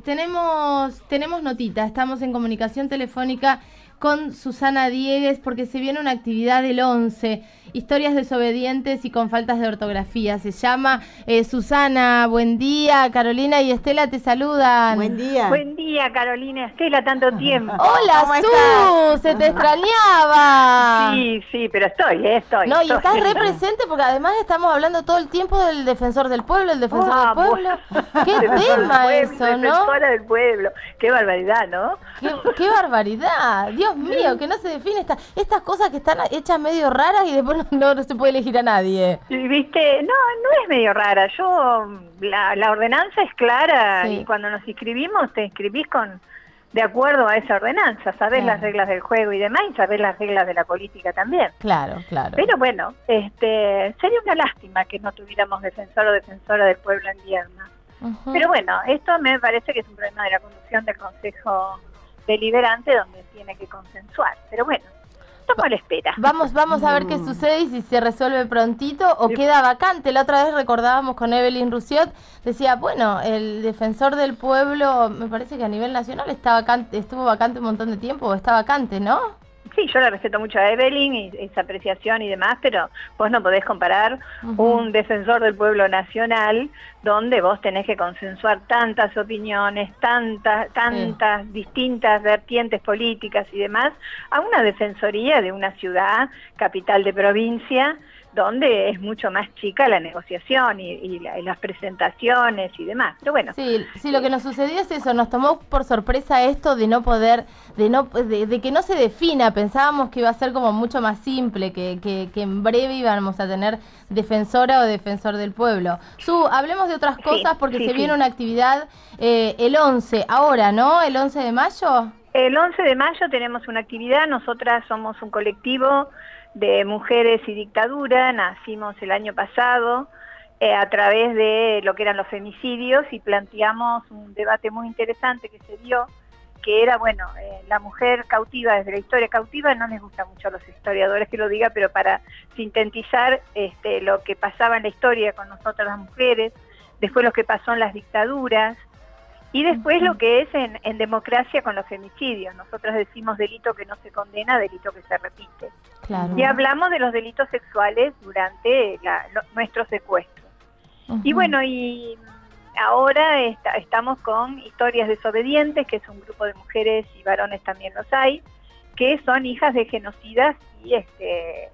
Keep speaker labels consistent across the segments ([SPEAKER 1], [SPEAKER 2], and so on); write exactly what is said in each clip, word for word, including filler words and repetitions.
[SPEAKER 1] tenemos, tenemos notita, estamos en comunicación telefónica con Susana Diegues porque se viene una actividad del once, historias desobedientes y con faltas de ortografía. Se llama eh, Susana, buen día, Carolina y Estela te saludan.
[SPEAKER 2] Buen día.
[SPEAKER 3] Buen día, Carolina, Estela, tanto tiempo.
[SPEAKER 1] Hola, Su, se te extrañaba.
[SPEAKER 3] Sí, sí, pero estoy, eh, estoy.
[SPEAKER 1] No, y
[SPEAKER 3] estoy.
[SPEAKER 1] estás re presente porque además estamos hablando todo el tiempo del defensor del pueblo, el defensor
[SPEAKER 3] Ah,
[SPEAKER 1] del pueblo. Qué
[SPEAKER 3] Defensora
[SPEAKER 1] tema
[SPEAKER 3] del pueblo,
[SPEAKER 1] eso, ¿no?
[SPEAKER 3] Defensora del pueblo, qué barbaridad, ¿no?
[SPEAKER 1] Qué, qué barbaridad, Dios mío, que no se define esta, estas cosas que están hechas medio raras y después no, no se puede elegir a nadie.
[SPEAKER 3] Y, viste, no, no es medio rara. Yo, la, la ordenanza es clara,
[SPEAKER 1] Sí.
[SPEAKER 3] y cuando nos inscribimos te inscribís con de acuerdo a esa ordenanza, sabés
[SPEAKER 1] Claro.
[SPEAKER 3] las reglas del juego y demás, y sabés las reglas de la política también.
[SPEAKER 1] Claro, claro.
[SPEAKER 3] Pero bueno, este, sería una lástima que no tuviéramos defensor o defensora del pueblo en Vierna.
[SPEAKER 1] Ujú.
[SPEAKER 3] Pero bueno, esto me parece que es un problema de la conducción del Consejo Deliberante, donde tiene que consensuar. Pero bueno, estamos a la espera.
[SPEAKER 1] Vamos, vamos a ver qué sucede y si se resuelve prontito o queda vacante. La otra vez recordábamos con Evelyn Roussiot, decía, bueno, el defensor del pueblo, me parece que a nivel nacional está vacante, estuvo vacante un montón de tiempo, o está vacante, ¿no?
[SPEAKER 3] Sí, yo le respeto mucho a Evelyn y esa apreciación y demás, pero vos no podés comparar
[SPEAKER 1] Ujú.
[SPEAKER 3] un defensor del pueblo nacional donde vos tenés que consensuar tantas opiniones, tantas, tantas distintas vertientes políticas y demás, a una defensoría de una ciudad, capital de provincia, donde es mucho más chica la negociación y, y, la, y las presentaciones y demás. Pero bueno,
[SPEAKER 1] Sí, sí, lo que nos sucedió es eso, nos tomó por sorpresa esto de no poder, de no, de, de que no se defina. Pensábamos que iba a ser como mucho más simple, que, que, que en breve íbamos a tener defensora o defensor del pueblo. Su, hablemos de otras
[SPEAKER 3] Sí,
[SPEAKER 1] cosas porque
[SPEAKER 3] sí,
[SPEAKER 1] se
[SPEAKER 3] sí.
[SPEAKER 1] viene una actividad eh, el once, ahora, ¿no? El once de mayo.
[SPEAKER 3] el once de mayo tenemos una actividad. Nosotras somos un colectivo de mujeres y dictadura, nacimos el año pasado eh, a través de lo que eran los femicidios y planteamos un debate muy interesante que se dio, que era, bueno, eh, la mujer cautiva desde la historia cautiva. No les gusta mucho a los historiadores que lo diga, pero para sintetizar este, lo que pasaba en la historia con nosotras las mujeres, después lo que pasó en las dictaduras, y después lo que es en, en democracia con los femicidios. Nosotros decimos delito que no se condena, delito que se repite.
[SPEAKER 1] Claro.
[SPEAKER 3] Y hablamos de los delitos sexuales durante la, lo, nuestro secuestro.
[SPEAKER 1] Ujú.
[SPEAKER 3] Y bueno, y ahora está, estamos con Historias Desobedientes, que es un grupo de mujeres y varones también los hay, que son hijas de genocidas y, este,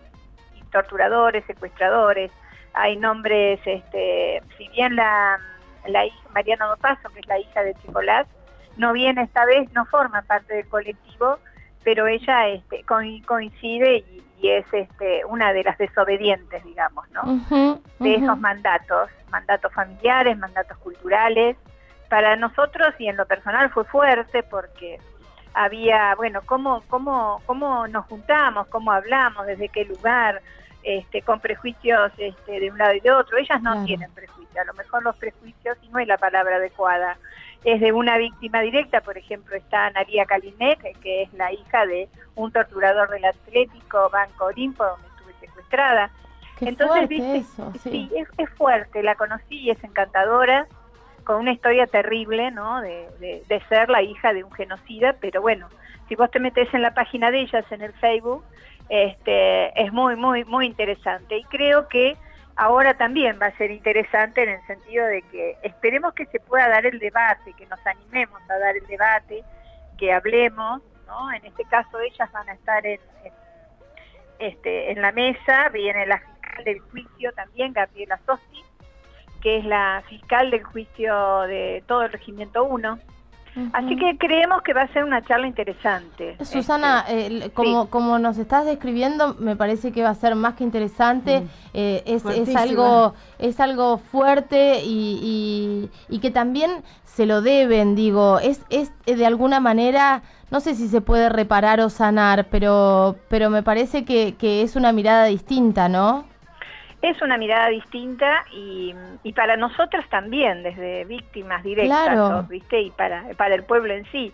[SPEAKER 3] y torturadores, secuestradores. Hay nombres, este, si bien la... la hija Mariana Dopazo, que es la hija de Chicolás, no viene esta vez, no forma parte del colectivo, pero ella este, coincide y, y es este, una de las desobedientes, digamos, ¿no?
[SPEAKER 1] Ujú,
[SPEAKER 3] De
[SPEAKER 1] ujú.
[SPEAKER 3] esos mandatos, mandatos familiares, mandatos culturales. Para nosotros y en lo personal fue fuerte porque había, bueno, cómo, cómo, cómo nos juntamos, cómo hablamos, desde qué lugar, este, con prejuicios este, de un lado y de otro. Ellas no
[SPEAKER 1] Claro.
[SPEAKER 3] tienen prejuicios, a lo mejor los prejuicios, y no es la palabra adecuada, es de una víctima directa. Por ejemplo, está Analía Kalinek, que es la hija de un torturador del Atlético Banco Olimpo, donde estuve secuestrada.
[SPEAKER 1] Qué
[SPEAKER 3] Entonces,
[SPEAKER 1] fuerte
[SPEAKER 3] viste,
[SPEAKER 1] eso, sí.
[SPEAKER 3] sí, es, es fuerte, la conocí y es encantadora, con una historia terrible, ¿no? De, de, de ser la hija de un genocida, pero bueno, si vos te metés en la página de ellas, en el Facebook, este, es muy, muy, muy interesante. Y creo que ahora también va a ser interesante en el sentido de que esperemos que se pueda dar el debate, que nos animemos a dar el debate, que hablemos, ¿no? En este caso ellas van a estar en, en, este, en la mesa, viene la fiscal del juicio también, Gabriela Sosti, que es la fiscal del juicio de todo el Regimiento uno.
[SPEAKER 1] Ujú.
[SPEAKER 3] Así que creemos que va a ser una charla interesante.
[SPEAKER 1] Susana,
[SPEAKER 3] Este,
[SPEAKER 1] eh, como,
[SPEAKER 3] sí.
[SPEAKER 1] como nos estás describiendo, me parece que va a ser más que interesante.
[SPEAKER 2] Mm.
[SPEAKER 1] Eh, es, es
[SPEAKER 2] Fuertísima.
[SPEAKER 1] algo es algo fuerte y, y, y que también se lo deben, digo, es, es de alguna manera, no sé si se puede reparar o sanar, pero, pero me parece que, que es una mirada distinta, ¿no?
[SPEAKER 3] Es una mirada distinta y, y para nosotras también, desde víctimas directas,
[SPEAKER 1] Claro.
[SPEAKER 3] ¿no? ¿Viste? Y para, para el pueblo en sí,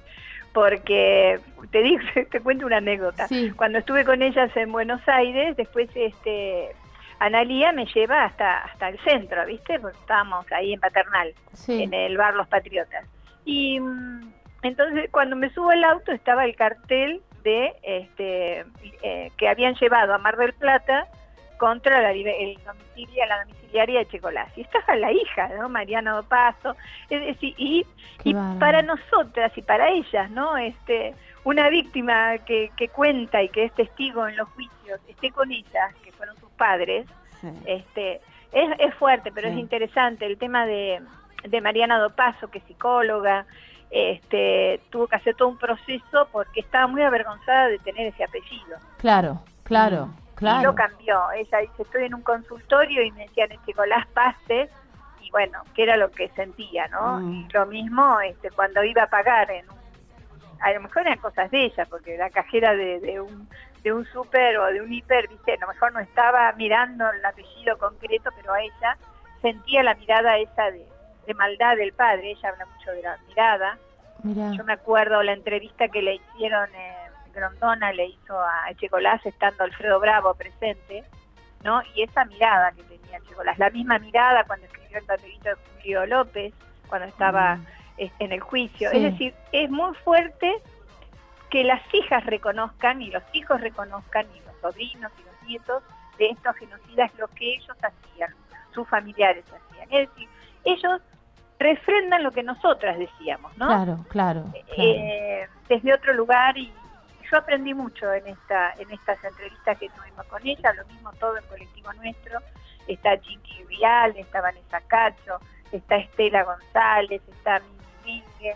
[SPEAKER 3] porque te digo, te cuento una anécdota.
[SPEAKER 1] Sí.
[SPEAKER 3] Cuando estuve con ellas en Buenos Aires, después este Analía me lleva hasta hasta el centro, ¿viste? Porque estábamos ahí en Paternal,
[SPEAKER 1] Sí.
[SPEAKER 3] en el bar Los Patriotas. Y mm, entonces cuando me subo al auto estaba el cartel de este eh, que habían llevado a Mar del Plata contra la, el domicilio, la domiciliaria de Checolás. Y estaba la hija, ¿no? Mariana Dopazo. Es decir, y, y para nosotras y para ellas, ¿no? Este, una víctima que, que cuenta y que es testigo en los juicios, esté con ellas, que fueron sus padres, sí. este, es, es fuerte, pero sí. Es interesante. El tema de, de Mariana Dopazo, que es psicóloga, este, tuvo que hacer todo un proceso porque estaba muy avergonzada de tener ese apellido.
[SPEAKER 1] Claro, claro. Mm. Claro.
[SPEAKER 3] Y lo cambió. Ella dice, estoy en un consultorio y me decían, Checolás, pase, y bueno, que era lo que sentía, ¿no? Mm. Y lo mismo este, cuando iba a pagar, en un, a lo mejor eran cosas de ella, porque la cajera de, de un de un súper o de un hiper, viste, a lo mejor no estaba mirando el apellido concreto, pero a ella sentía la mirada esa de, de maldad del padre. Ella habla mucho de la mirada. Mirá. Yo me acuerdo la entrevista que le hicieron... Eh, Grondona le hizo a Checolás estando Alfredo Bravo presente, ¿no? Y esa mirada que tenía Checolás, la misma mirada cuando escribió el papelito de Julio López, cuando estaba mm. en el juicio. Sí. Es decir, es muy fuerte que las hijas reconozcan y los hijos reconozcan y los sobrinos y los nietos de estos genocidas lo que ellos hacían, sus familiares hacían. Es decir, ellos refrendan lo que nosotras decíamos, ¿no?
[SPEAKER 1] Claro, claro. claro.
[SPEAKER 3] Eh, desde otro lugar y yo aprendí mucho en esta en estas entrevistas que tuvimos con ella, lo mismo todo el colectivo nuestro. Está Chiqui Vial, está Vanessa Cacho, está Estela González, está Mimi Mínguez,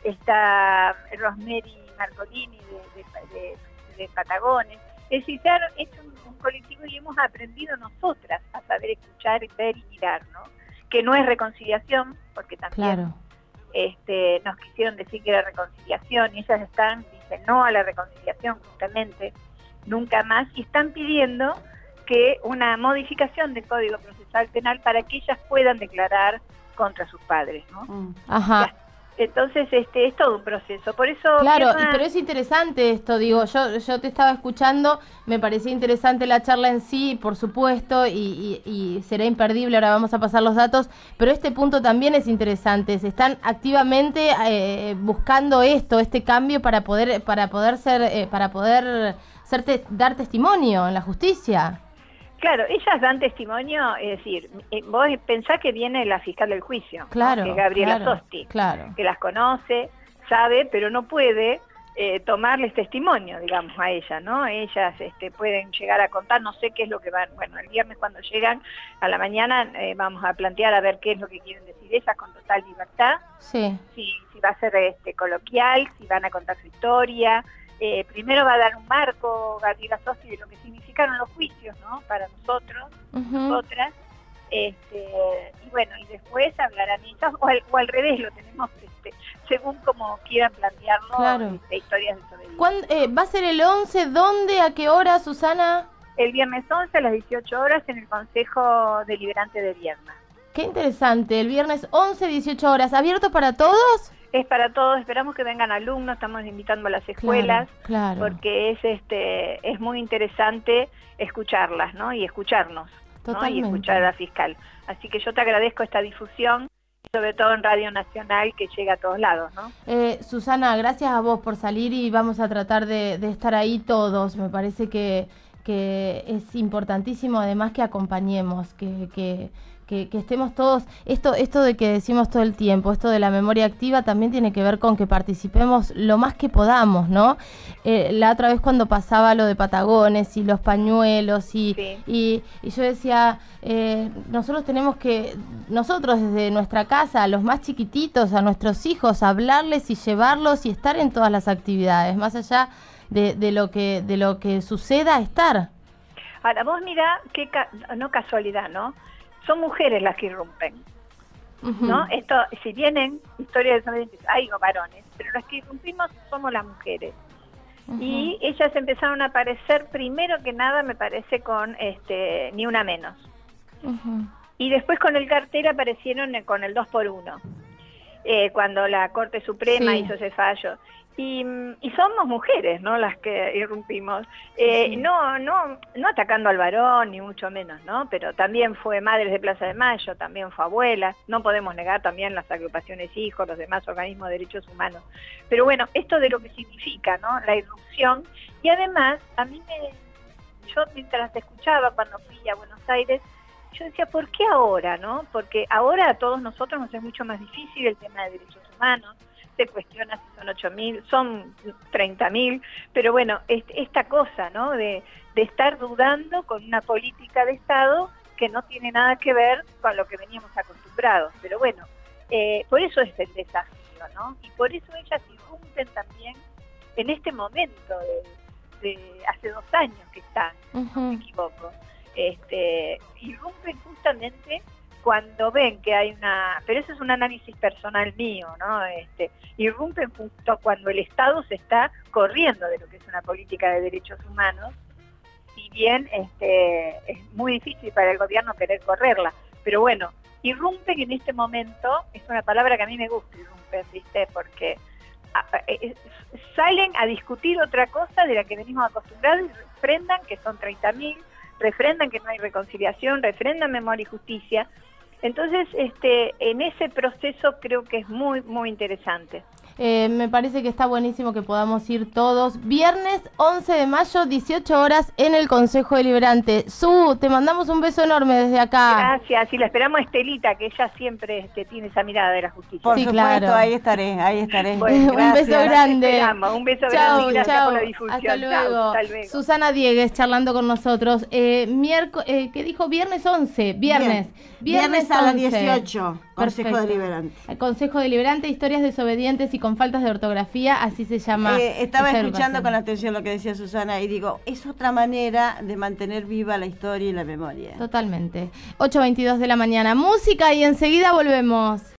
[SPEAKER 3] está Rosemary Marcolini de, de, de, de Patagones. Es decir, se ha hecho un, un colectivo y hemos aprendido nosotras a saber escuchar, ver y mirar, ¿no? Que no es reconciliación, porque también... Claro. Este, nos quisieron decir que era reconciliación y ellas están, dicen no a la reconciliación justamente, nunca más, y están pidiendo que una modificación del Código Procesal Penal para que ellas puedan declarar contra sus padres, ¿no?
[SPEAKER 1] Ajá.
[SPEAKER 3] Entonces, este, es todo un proceso, por eso...
[SPEAKER 1] Claro, y pero es interesante esto, digo, yo yo te estaba escuchando, me parecía interesante la charla en sí, por supuesto, y, y, y será imperdible, ahora vamos a pasar los datos, pero este punto también es interesante, se están activamente eh, buscando esto, este cambio para poder para poder ser, eh, para poder ser te, dar testimonio en la justicia.
[SPEAKER 3] Claro, ellas dan testimonio, es decir, vos pensás que viene la fiscal del juicio,
[SPEAKER 1] claro,
[SPEAKER 3] ¿no? Que es Gabriela
[SPEAKER 1] claro,
[SPEAKER 3] Sosti,
[SPEAKER 1] claro.
[SPEAKER 3] que las conoce, sabe, pero no puede eh, tomarles testimonio, digamos, a ella, ¿no? Ellas este, pueden llegar a contar, no sé qué es lo que van, bueno, el viernes cuando llegan a la mañana eh, vamos a plantear a ver qué es lo que quieren decir ellas con total libertad,
[SPEAKER 1] sí.
[SPEAKER 3] si, si va a ser este coloquial, si van a contar su historia. Eh, primero va a dar un marco Gabriela Sosti de lo que significaron los juicios, ¿no? Para nosotros, uh-huh. nosotras, este, y bueno, y después hablarán ellas, o al, o al revés, lo tenemos este, según como quieran plantearlo,
[SPEAKER 1] claro.
[SPEAKER 3] este, historias de sobrevivencia.
[SPEAKER 1] ¿Cuándo, eh, ¿Va a ser el once? ¿Dónde? ¿A qué hora, Susana?
[SPEAKER 3] El viernes once a las dieciocho horas en el Consejo Deliberante de Viedma.
[SPEAKER 1] Qué interesante, el viernes once, dieciocho horas, ¿abierto para todos?
[SPEAKER 3] Es para todos, esperamos que vengan alumnos, estamos invitando a las escuelas,
[SPEAKER 1] claro, claro.
[SPEAKER 3] porque es este es muy interesante escucharlas, ¿no? Y escucharnos, ¿no? Y escuchar a la fiscal. Así que yo te agradezco esta difusión, sobre todo en Radio Nacional, que llega a todos lados, ¿no?
[SPEAKER 1] Eh, Susana, gracias a vos por salir y vamos a tratar de, de estar ahí todos. Me parece que, que es importantísimo además que acompañemos, que... que Que, que estemos todos, esto esto de que decimos todo el tiempo, esto de la memoria activa también tiene que ver con que participemos lo más que podamos, ¿no? Eh, la otra vez cuando pasaba lo de Patagones y los pañuelos y, sí. y, y yo decía, eh, nosotros tenemos que, nosotros desde nuestra casa, a los más chiquititos, a nuestros hijos, hablarles y llevarlos y estar en todas las actividades, más allá de, de lo que de lo que suceda, estar.
[SPEAKER 3] Ahora, vos mirá, qué ca no casualidad, ¿no? Son mujeres las que irrumpen, uh-huh. ¿no? Esto, si vienen historias de sobrevivientes, hay varones, pero las que irrumpimos somos las mujeres. Uh-huh. Y ellas empezaron a aparecer, primero que nada, me parece, con este Ni Una Menos. Uh-huh. Y después con el cartel aparecieron con el dos por uno. eh, cuando la Corte Suprema
[SPEAKER 1] Sí.
[SPEAKER 3] hizo ese fallo. Y, y somos mujeres, ¿no?, las que irrumpimos. Eh,
[SPEAKER 1] Sí.
[SPEAKER 3] no, no, no atacando al varón, ni mucho menos, ¿no? Pero también fue Madres de Plaza de Mayo, también fue abuela. No podemos negar también las agrupaciones hijos, los demás organismos de derechos humanos. Pero bueno, esto de lo que significa, ¿no?, la irrupción. Y además, a mí me... Yo mientras escuchaba cuando fui a Buenos Aires, yo decía, ¿por qué ahora, no? Porque ahora a todos nosotros nos es mucho más difícil el tema de derechos humanos. Se cuestiona si son ocho mil, son treinta mil, pero bueno, es, esta cosa, ¿no?, de, de estar dudando con una política de Estado que no tiene nada que ver con lo que veníamos acostumbrados. Pero bueno, eh, por eso es el desafío, ¿no? Y por eso ellas irrumpen también en este momento de, de hace dos años que están, uh-huh. no me equivoco, este, irrumpen justamente cuando ven que hay una, pero eso es un análisis personal mío, ¿no? Este, irrumpen justo cuando el Estado se está corriendo de lo que es una política de derechos humanos, si bien este, es muy difícil para el gobierno querer correrla, pero bueno, irrumpen en este momento, es una palabra que a mí me gusta, irrumpen, ¿viste? Porque a, a, a, salen a discutir otra cosa de la que venimos acostumbrados y refrendan que son treinta mil, refrendan que no hay reconciliación, refrendan memoria y justicia. Entonces, este, en ese proceso creo que es muy, muy interesante.
[SPEAKER 1] Eh, me parece que está buenísimo que podamos ir todos. Viernes once de mayo, dieciocho horas, en el Consejo Deliberante. Su, te mandamos un beso enorme desde acá.
[SPEAKER 3] Gracias, y la esperamos a Estelita, que ella siempre este, tiene esa mirada de la justicia.
[SPEAKER 2] Por
[SPEAKER 1] sí,
[SPEAKER 2] supuesto,
[SPEAKER 1] claro.
[SPEAKER 2] ahí estaré, ahí estaré.
[SPEAKER 1] Bueno, un beso grande.
[SPEAKER 3] Esperamos, un beso
[SPEAKER 1] chau,
[SPEAKER 3] grande y gracias
[SPEAKER 1] chau.
[SPEAKER 3] por la difusión.
[SPEAKER 1] Hasta luego.
[SPEAKER 3] Chau, hasta luego.
[SPEAKER 1] Susana Diegues charlando con nosotros. Eh, miércoles, eh, ¿qué dijo? Viernes once. Viernes.
[SPEAKER 2] Bien. Viernes, viernes a las dieciocho.
[SPEAKER 1] Perfecto.
[SPEAKER 2] Consejo Deliberante.
[SPEAKER 1] El Consejo Deliberante, historias desobedientes y con faltas de ortografía, así se llama.
[SPEAKER 2] Eh, estaba
[SPEAKER 1] esta
[SPEAKER 2] escuchando
[SPEAKER 1] agrupación.
[SPEAKER 2] con atención lo que decía Susana y digo, es otra manera de mantener viva la historia y la memoria.
[SPEAKER 1] Totalmente. ocho veintidós de la mañana. Música y enseguida volvemos.